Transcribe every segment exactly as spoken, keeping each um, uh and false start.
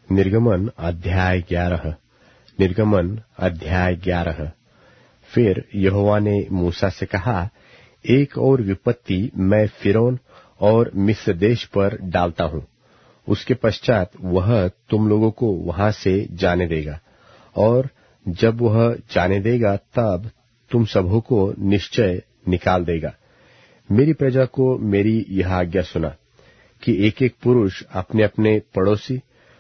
निर्गमन अध्याय ग्यारह। निर्गमन अध्याय ग्यारह। फिर यहोवा ने मूसा से कहा, एक और विपत्ति मैं फिरौन और मिस्र देश पर डालता हूँ। उसके पश्चात वह तुम लोगों को वहां से जाने देगा, और जब वह जाने देगा तब तुम सबों को निश्चय निकाल देगा। मेरी प्रजा को मेरी यह आज्ञा सुना कि एक एक पुरुष अपने अपने पड़ोसी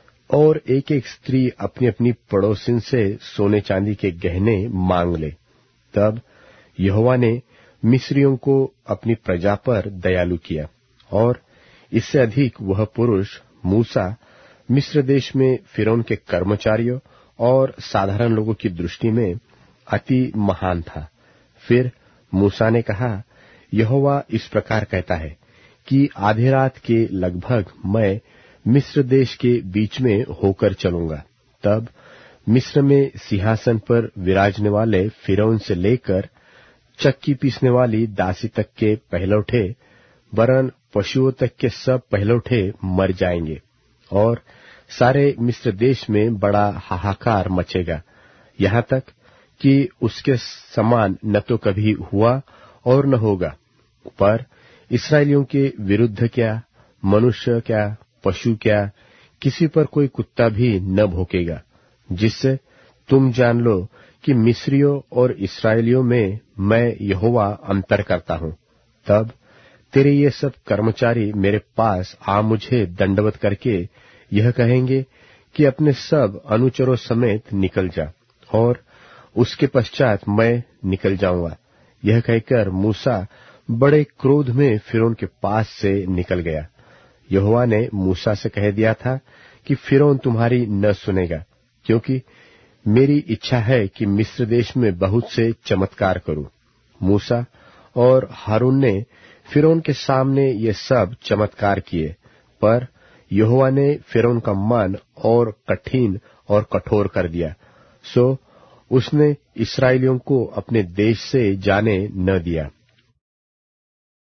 और एक एक स्त्री अपनी अपनी पड़ोसिन से सोने चांदी के गहने मांग ले। तब यहोवा ने मिस्रियों को अपनी प्रजा पर दयालु किया, और इससे अधिक वह पुरुष मूसा मिस्र देश में फिरौन के कर्मचारियों और साधारण लोगों की दृष्टि में अति महान था। फिर मूसा ने कहा, यहोवा इस प्रकार कहता है कि आधी रात के लगभग मैं मिस्र देश के बीच में होकर चलूंगा। तब मिस्र में सिंहासन पर विराजने वाले फिरौन से लेकर चक्की पीसने वाली दासी तक के पहलौठे वरन पशुओं तक के सब पहलौठे मर जाएंगे, और सारे मिस्र देश में बड़ा हाहाकार मचेगा, यहाँ तक कि उसके समान न तो कभी हुआ और न होगा। पर इस्राएलियों के विरुद्ध क्या मनुष्य क्या पशु क्या किसी पर कोई कुत्ता भी न भौंकेगा, जिससे तुम जान लो कि मिस्रियों और इस्राएलियों में मैं यहोवा अंतर करता हूँ। तब तेरे ये सब कर्मचारी मेरे पास आ मुझे दंडवत करके यह कहेंगे कि अपने सब अनुचरों समेत निकल जा, और उसके पश्चात मैं निकल जाऊंगा। यह कहकर मूसा बड़े क्रोध में फिरौन के पास से निकल गया। यहोवा ने मूसा से कह दिया था कि फिरौन तुम्हारी न सुनेगा, क्योंकि मेरी इच्छा है कि मिस्र देश में बहुत से चमत्कार करूं। मूसा और हारून ने फिरौन के सामने ये सब चमत्कार किए, पर यहोवा ने फिरौन का मन और कठिन और कठोर कर दिया, सो उसने इस्राएलियों को अपने देश से जाने न दिया।